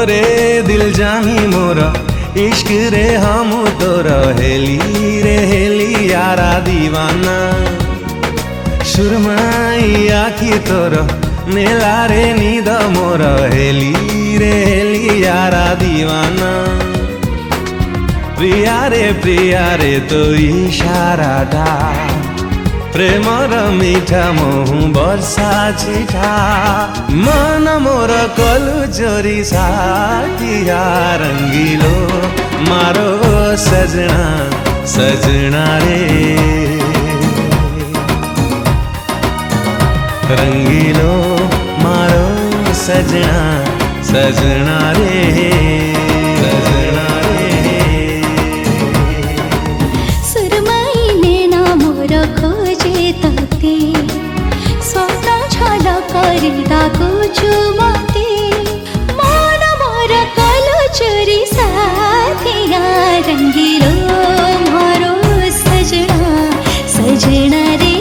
रे दिल जानी मोर इश्क रे हम तोर हेली रे हेली यारा दीवाना सुरमाई आखी तोर नेला रे नीद मोर हेली रे हेली यारा दीवाना प्रिया रे तो इशाराटा प्रेमर मीठा मोहु वर्षा चिठा मन मोर कलु चोरी साथिया रंगीलो मारो सजना सजना रे रंगीलो मारो सजना सजना रे सजना रे सुरमाई नैना मोर खोजे तते स्वप्न छल करिदाको छु मते मन मोर कलो चोरी साथिया रंगीलो मारो सजना सजना रे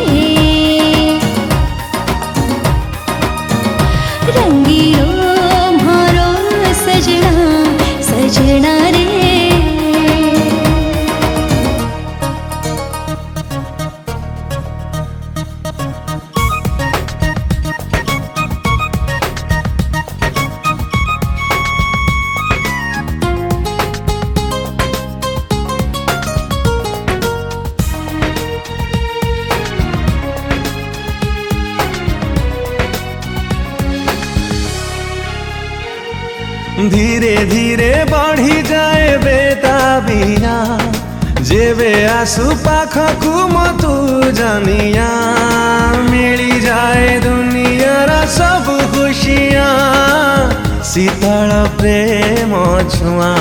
रंगीलो मारो सजना सजना रे धीरे धीरे बढ़ी जाए बेताबिया जेबे आसु पाखकु मतु जानिया मिली जाए दुनियार सब खुशियाँ शीतल प्रेम छुआ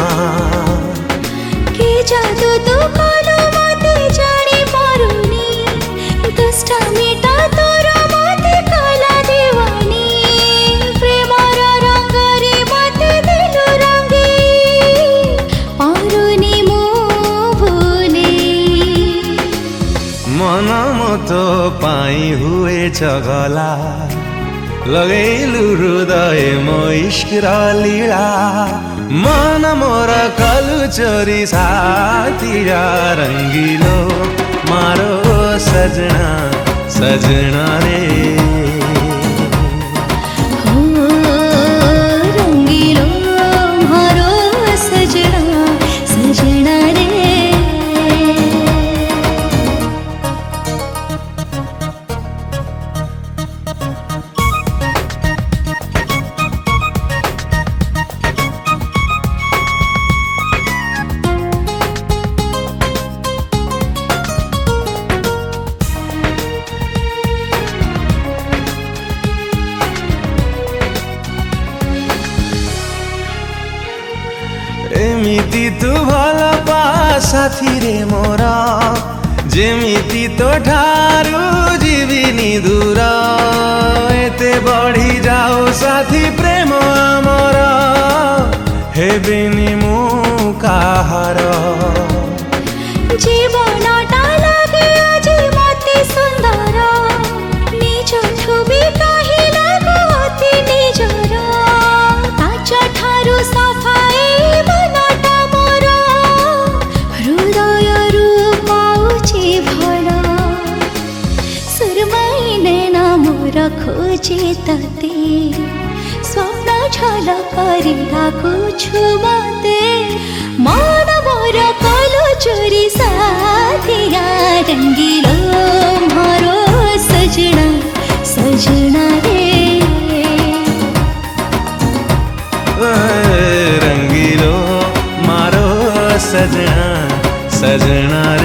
के जादू तो कलो मते जानी पारुनी दुष्टा मीठा तोरा मते कला दीवानी प्रेमर रंग रे मते दिलु रंगी पारुनी मो भूले मन मतो पाई हुए चगला लगैलु हृदय मो इश्क र लीला मन मोर कलु चोरी साथिया रंगीलो मारो सजना सजना रे हो रंगीलो मारो सजना सजना रे एमिति तू भल पा साथी रे मोर जेमिति तो ठारू जीविनी दूर एते बढ़ी जाओ साथी प्रेम आमर हेबिनी मु काहार जीवनटा लागे आजी मते सुंदर निजठु भी कहि लागो अति निजर काच ठारु सफाई मनटा मोर हृदय रूप पाउछि भल सुरमाई नैना मोर खोजे तते स्वप्न छल करिदाको छु मते मन मोर कलो चोरी साथिया रंगीलो मारो सजना सजना रे रंगीलो मारो सजना सजना